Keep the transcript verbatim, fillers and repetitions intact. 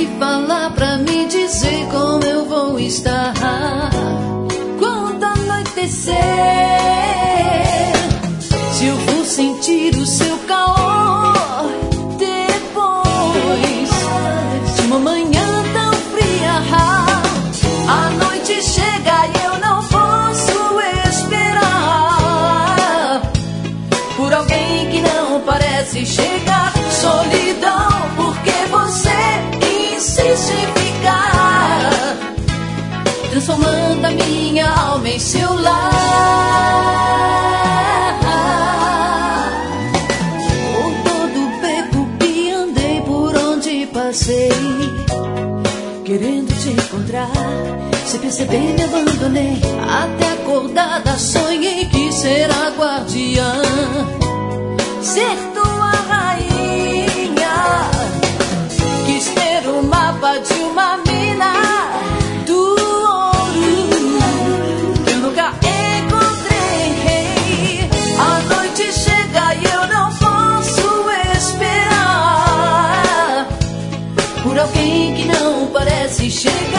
me falar pra me dizer como eu vou estar quando anoitecer. Se eu vou sentir o seu calor depois de uma manhã tão fria. A noite chega e eu não posso esperar por alguém que não parece chegar. Solidão, porque você insiste em ficar, transformando a minha alma em seu lar. Por todo beco que andei, por onde passei, querendo te encontrar, sem perceber me abandonei. Até acordada sonhei que ser a guardiã, ser tua rainha. Quis ter o mapa de uma mina do ouro que eu nunca encontrei. A noite chega e eu não posso esperar por alguém que não parece chegar.